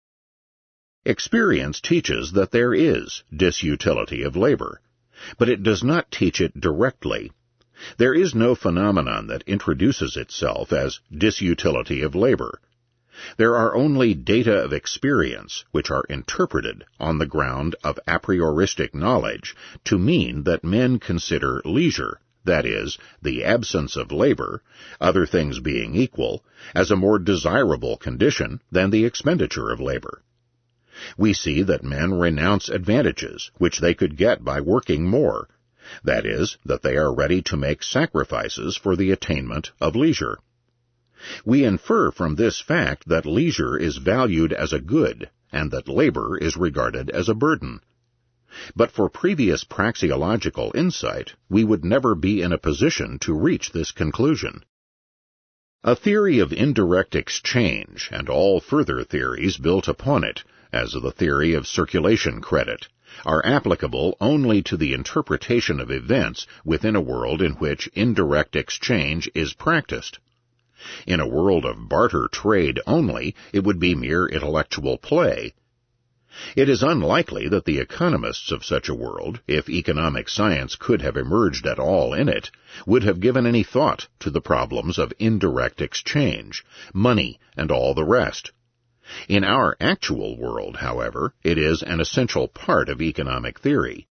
Experience teaches that there is disutility of labor, but it does not teach it directly. There is no phenomenon that introduces itself as disutility of labor. There are only data of experience which are interpreted on the ground of a prioristic knowledge to mean that men consider leisure, that is, the absence of labor, other things being equal, as a more desirable condition than the expenditure of labor. We see that men renounce advantages which they could get by working more, that is, that they are ready to make sacrifices for the attainment of leisure. We infer from this fact that leisure is valued as a good, and that labor is regarded as a burden. But for previous praxeological insight, we would never be in a position to reach this conclusion. A theory of indirect exchange, and all further theories built upon it, as the theory of circulation credit, are applicable only to the interpretation of events within a world in which indirect exchange is practiced. In a world of barter trade only, it would be mere intellectual play. It is unlikely that the economists of such a world, if economic science could have emerged at all in it, would have given any thought to the problems of indirect exchange, money, and all the rest. In our actual world, however, it is an essential part of economic theory.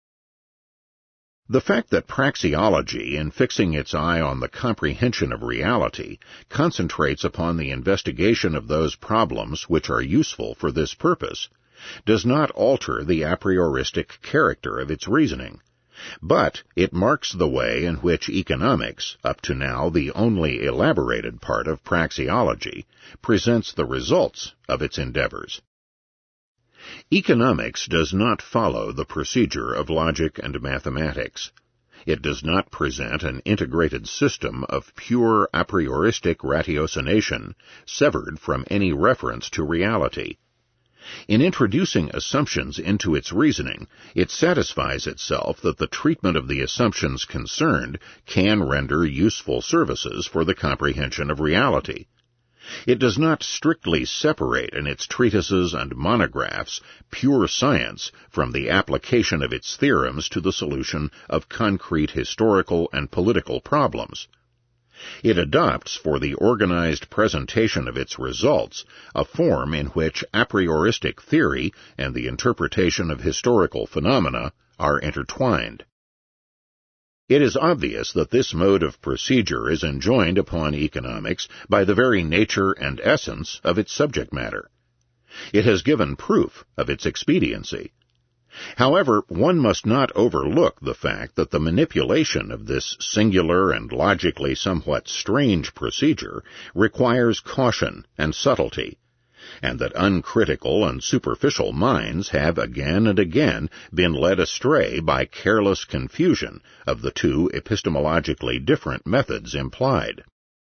The fact that praxeology, in fixing its eye on the comprehension of reality, concentrates upon the investigation of those problems which are useful for this purpose, does not alter the a prioristic character of its reasoning, but it marks the way in which economics, up to now the only elaborated part of praxeology, presents the results of its endeavors. Economics does not follow the procedure of logic and mathematics. It does not present an integrated system of pure a prioristic ratiocination, severed from any reference to reality. In introducing assumptions into its reasoning, it satisfies itself that the treatment of the assumptions concerned can render useful services for the comprehension of reality. It does not strictly separate in its treatises and monographs pure science from the application of its theorems to the solution of concrete historical and political problems. It adopts for the organized presentation of its results a form in which a prioristic theory and the interpretation of historical phenomena are intertwined. It is obvious that this mode of procedure is enjoined upon economics by the very nature and essence of its subject matter. It has given proof of its expediency. However, one must not overlook the fact that the manipulation of this singular and logically somewhat strange procedure requires caution and subtlety, and that uncritical and superficial minds have again and again been led astray by careless confusion of the two epistemologically different methods implied.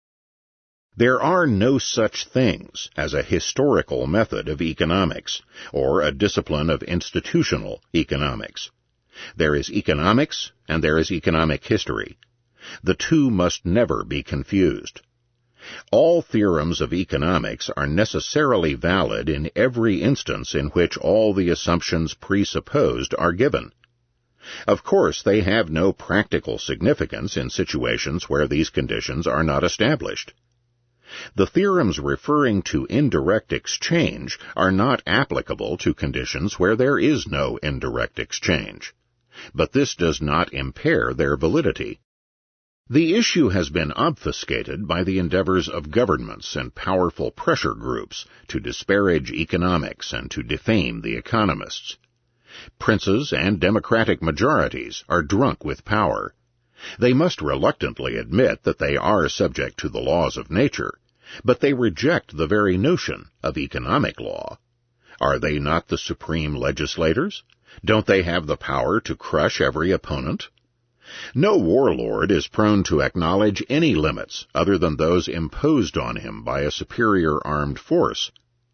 There are no such things as a historical method of economics, or a discipline of institutional economics. There is economics, and there is economic history. The two must never be confused. All theorems of economics are necessarily valid in every instance in which all the assumptions presupposed are given. Of course, they have no practical significance in situations where these conditions are not established. The theorems referring to indirect exchange are not applicable to conditions where there is no indirect exchange, but this does not impair their validity. The issue has been obfuscated by the endeavors of governments and powerful pressure groups to disparage economics and to defame the economists. Princes and democratic majorities are drunk with power. They must reluctantly admit that they are subject to the laws of nature, but they reject the very notion of economic law. Are they not the supreme legislators? Don't they have the power to crush every opponent? No warlord is prone to acknowledge any limits other than those imposed on him by a superior armed force.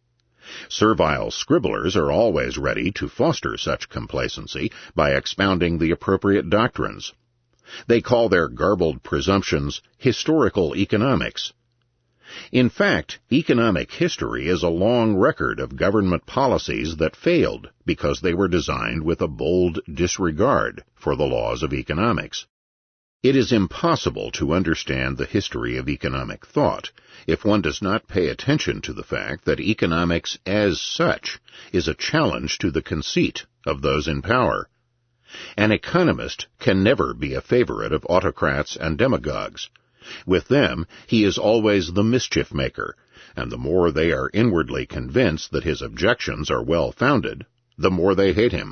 Servile scribblers are always ready to foster such complacency by expounding the appropriate doctrines. They call their garbled presumptions historical economics. In fact, economic history is a long record of government policies that failed because they were designed with a bold disregard for the laws of economics. It is impossible to understand the history of economic thought if one does not pay attention to the fact that economics as such is a challenge to the conceit of those in power. An economist can never be a favorite of autocrats and demagogues. With them, he is always the mischief maker, and the more they are inwardly convinced that his objections are well-founded, the more they hate him.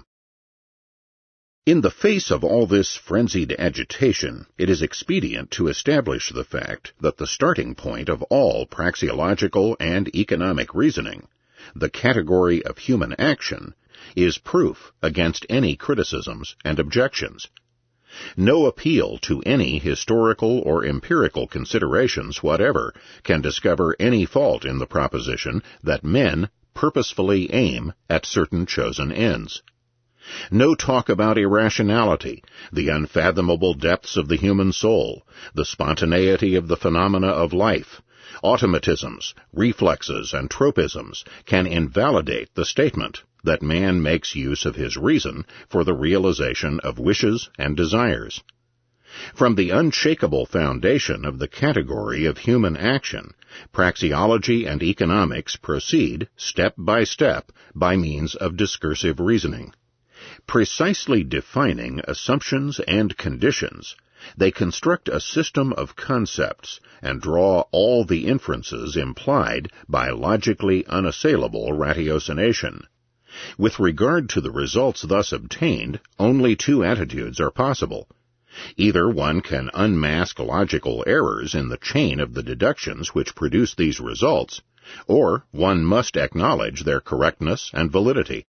In the face of all this frenzied agitation, it is expedient to establish the fact that the starting point of all praxeological and economic reasoning, the category of human action, is proof against any criticisms and objections. No appeal to any historical or empirical considerations whatever can discover any fault in the proposition that men purposefully aim at certain chosen ends. No talk about irrationality, the unfathomable depths of the human soul, the spontaneity of the phenomena of life, automatisms, reflexes, and tropisms can invalidate the statement that man makes use of his reason for the realization of wishes and desires. From the unshakable foundation of the category of human action, praxeology and economics proceed step by step by means of discursive reasoning. Precisely defining assumptions and conditions, they construct a system of concepts and draw all the inferences implied by logically unassailable ratiocination. With regard to the results thus obtained, only two attitudes are possible. Either one can unmask logical errors in the chain of the deductions which produce these results, or one must acknowledge their correctness and validity.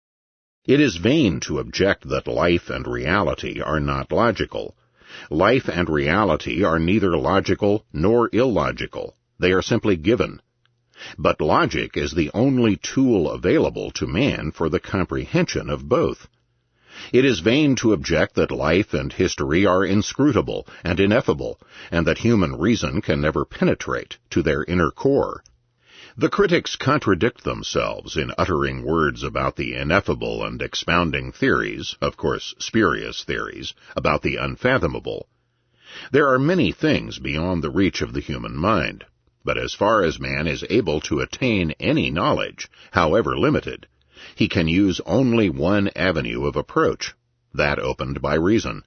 It is vain to object that life and reality are not logical. Life and reality are neither logical nor illogical. They are simply given. But logic is the only tool available to man for the comprehension of both. It is vain to object that life and history are inscrutable and ineffable, and that human reason can never penetrate to their inner core. The critics contradict themselves in uttering words about the ineffable and expounding theories, of course spurious theories, about the unfathomable. There are many things beyond the reach of the human mind, but as far as man is able to attain any knowledge, however limited, he can use only one avenue of approach, that opened by reason.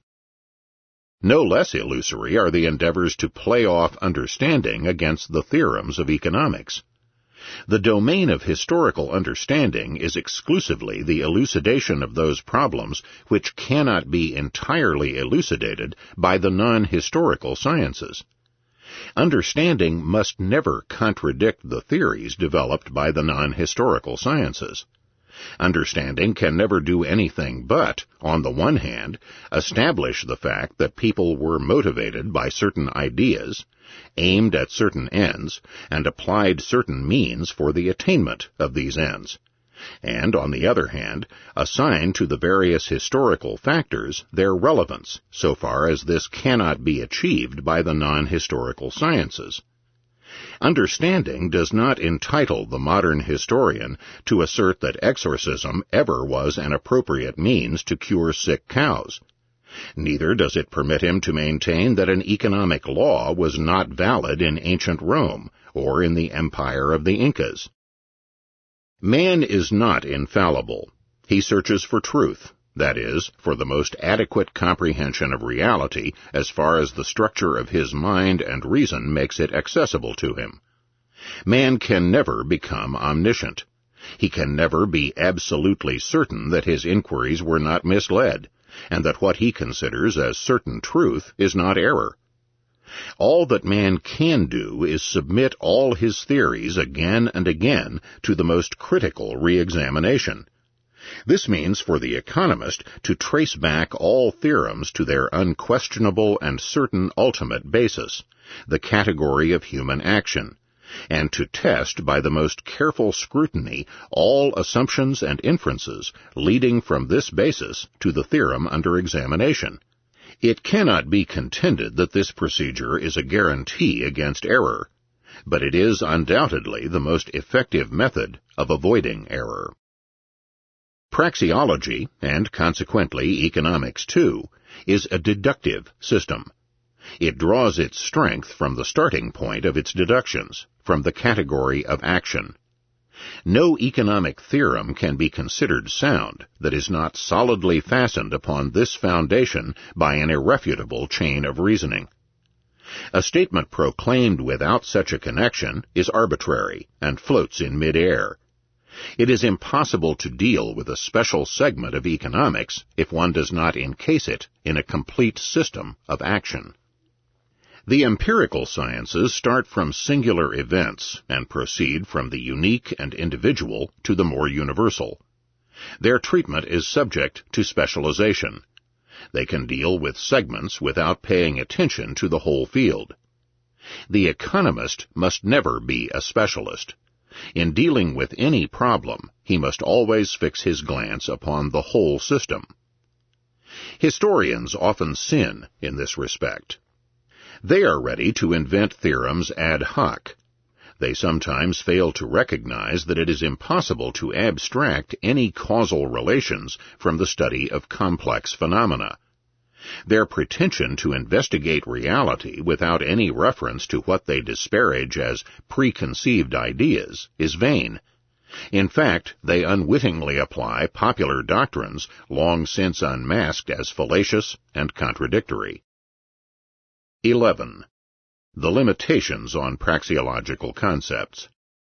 No less illusory are the endeavors to play off understanding against the theorems of economics. The domain of historical understanding is exclusively the elucidation of those problems which cannot be entirely elucidated by the non-historical sciences. Understanding must never contradict the theories developed by the non-historical sciences. Understanding can never do anything but, on the one hand, establish the fact that people were motivated by certain ideas, aimed at certain ends, and applied certain means for the attainment of these ends, and, on the other hand, assign to the various historical factors their relevance, so far as this cannot be achieved by the non-historical sciences. Understanding does not entitle the modern historian to assert that exorcism ever was an appropriate means to cure sick cows. Neither does it permit him to maintain that an economic law was not valid in ancient Rome or in the empire of the Incas. Man is not infallible. He searches for truth, that is, for the most adequate comprehension of reality as far as the structure of his mind and reason makes it accessible to him. Man can never become omniscient. He can never be absolutely certain that his inquiries were not misled, and that what he considers as certain truth is not error. All that man can do is submit all his theories again and again to the most critical re-examination. This means for the economist to trace back all theorems to their unquestionable and certain ultimate basis, the category of human action, and to test by the most careful scrutiny all assumptions and inferences leading from this basis to the theorem under examination. It cannot be contended that this procedure is a guarantee against error, but it is undoubtedly the most effective method of avoiding error. Praxeology, and consequently economics too, is a deductive system. It draws its strength from the starting point of its deductions, from the category of action. No economic theorem can be considered sound that is not solidly fastened upon this foundation by an irrefutable chain of reasoning. A statement proclaimed without such a connection is arbitrary and floats in mid-air. It is impossible to deal with a special segment of economics if one does not encase it in a complete system of action. The empirical sciences start from singular events and proceed from the unique and individual to the more universal. Their treatment is subject to specialization. They can deal with segments without paying attention to the whole field. The economist must never be a specialist. In dealing with any problem, he must always fix his glance upon the whole system. Historians often sin in this respect. They are ready to invent theorems ad hoc. They sometimes fail to recognize that it is impossible to abstract any causal relations from the study of complex phenomena. Their pretension to investigate reality without any reference to what they disparage as preconceived ideas is vain. In fact, they unwittingly apply popular doctrines long since unmasked as fallacious and contradictory. eleven. The limitations on praxeological concepts.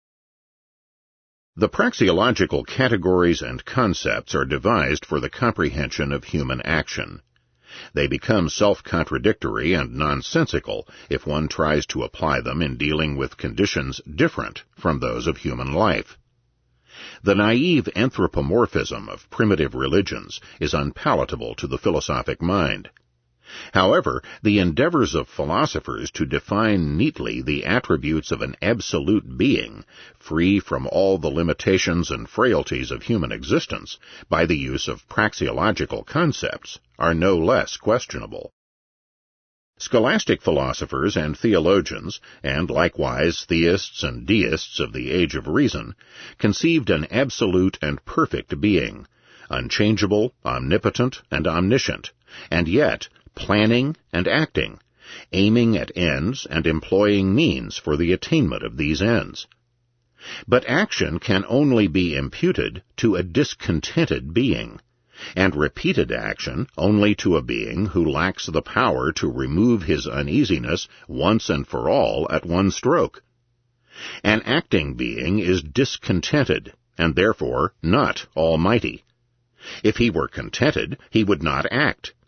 The praxeological categories and concepts are devised for the comprehension of human action. They become self-contradictory and nonsensical if one tries to apply them in dealing with conditions different from those of human life. The naive anthropomorphism of primitive religions is unpalatable to the philosophic mind. However, the endeavors of philosophers to define neatly the attributes of an absolute being, free from all the limitations and frailties of human existence, by the use of praxeological concepts, are no less questionable. Scholastic philosophers and theologians, and likewise theists and deists of the Age of Reason, conceived an absolute and perfect being, unchangeable, omnipotent, and omniscient, and yet planning and acting, aiming at ends and employing means for the attainment of these ends. But action can only be imputed to a discontented being, and repeated action only to a being who lacks the power to remove his uneasiness once and for all at one stroke. An acting being is discontented, and therefore not almighty. If he were contented, he would not act,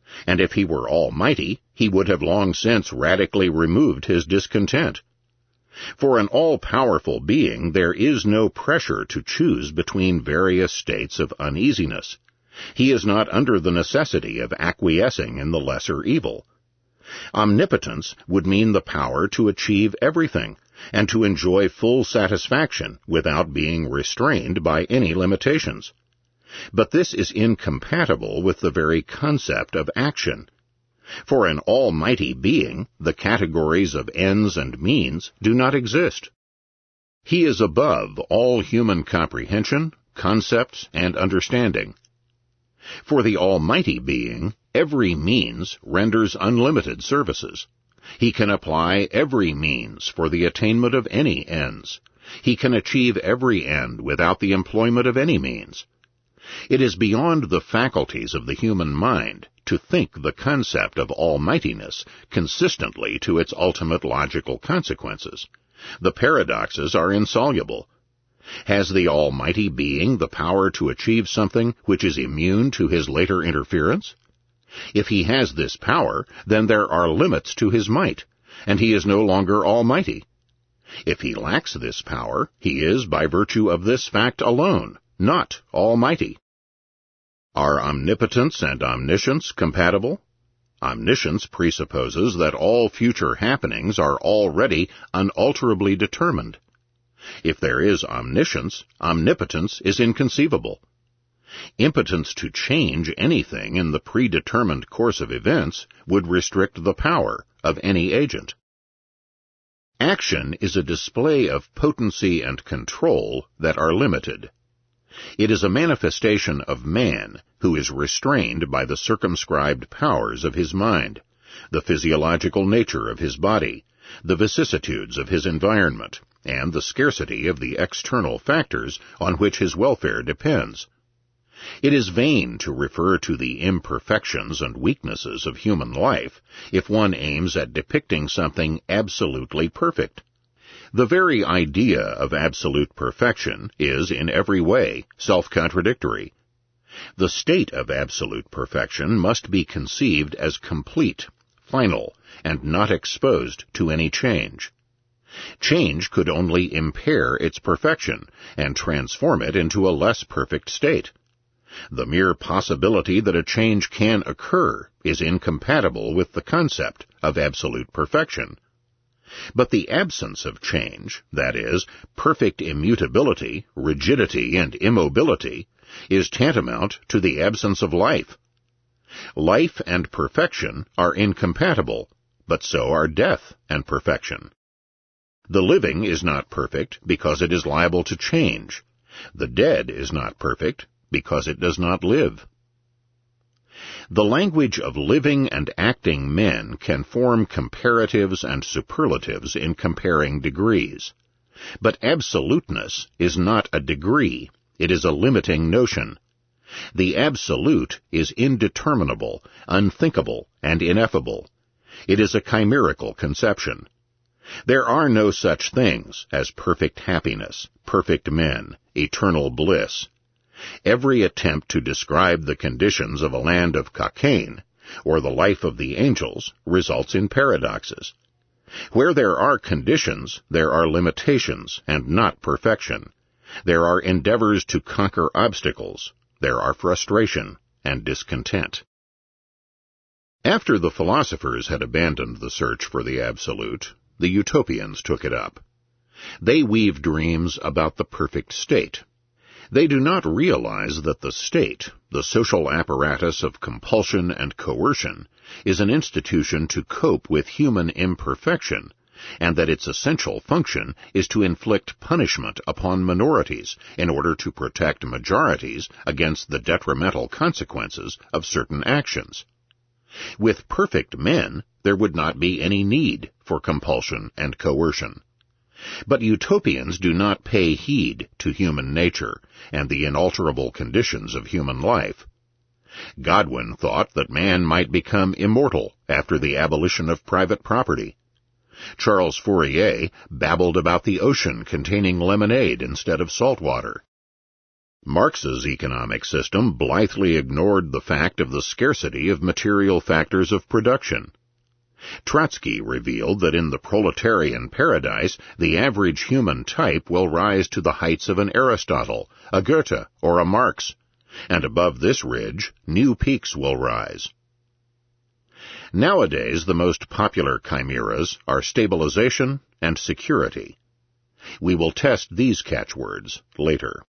And if he were almighty, he would have long since radically removed his discontent. For an all-powerful being, there is no pressure to choose between various states of uneasiness. He is not under the necessity of acquiescing in the lesser evil. Omnipotence would mean the power to achieve everything, and to enjoy full satisfaction without being restrained by any limitations. But this is incompatible with the very concept of action. For an almighty being, the categories of ends and means do not exist. He is above all human comprehension, concepts, and understanding. For the almighty being, every means renders unlimited services. He can apply every means for the attainment of any ends. He can achieve every end without the employment of any means. It is beyond the faculties of the human mind to think the concept of almightiness consistently to its ultimate logical consequences. The paradoxes are insoluble. Has the almighty being the power to achieve something which is immune to his later interference? If he has this power, then there are limits to his might, and he is no longer almighty. If he lacks this power, he is, by virtue of this fact alone, not almighty. Are omnipotence and omniscience compatible? Omniscience presupposes that all future happenings are already unalterably determined. If there is omniscience, omnipotence is inconceivable. Impotence to change anything in the predetermined course of events would restrict the power of any agent. Action is a display of potency and control that are limited. It is a manifestation of man who is restrained by the circumscribed powers of his mind, the physiological nature of his body, the vicissitudes of his environment, and the scarcity of the external factors on which his welfare depends. It is vain to refer to the imperfections and weaknesses of human life if one aims at depicting something absolutely perfect. The very idea of absolute perfection is, in every way, self-contradictory. The state of absolute perfection must be conceived as complete, final, and not exposed to any change. Change could only impair its perfection and transform it into a less perfect state. The mere possibility that a change can occur is incompatible with the concept of absolute perfection. But the absence of change, that is, perfect immutability, rigidity, and immobility, is tantamount to the absence of life. Life and perfection are incompatible, but so are death and perfection. The living is not perfect because it is liable to change. The dead is not perfect because it does not live. The language of living and acting men can form comparatives and superlatives in comparing degrees. But absoluteness is not a degree, it is a limiting notion. The absolute is indeterminable, unthinkable, and ineffable. It is a chimerical conception. There are no such things as perfect happiness, perfect men, eternal bliss. Every attempt to describe the conditions of a land of Cockaigne, or the life of the angels, results in paradoxes. Where there are conditions, there are limitations, and not perfection. There are endeavors to conquer obstacles. There are frustration and discontent. After the philosophers had abandoned the search for the absolute, the utopians took it up. They weave dreams about the perfect state. They do not realize that the state, the social apparatus of compulsion and coercion, is an institution to cope with human imperfection, and that its essential function is to inflict punishment upon minorities in order to protect majorities against the detrimental consequences of certain actions. With perfect men, there would not be any need for compulsion and coercion. But utopians do not pay heed to human nature and the inalterable conditions of human life. Godwin thought that man might become immortal after the abolition of private property. Charles Fourier babbled about the ocean containing lemonade instead of salt water. Marx's economic system blithely ignored the fact of the scarcity of material factors of production. Trotsky revealed that in the proletarian paradise, the average human type will rise to the heights of an Aristotle, a Goethe, or a Marx, and above this ridge, new peaks will rise. Nowadays, the most popular chimeras are stabilization and security. We will test these catchwords later.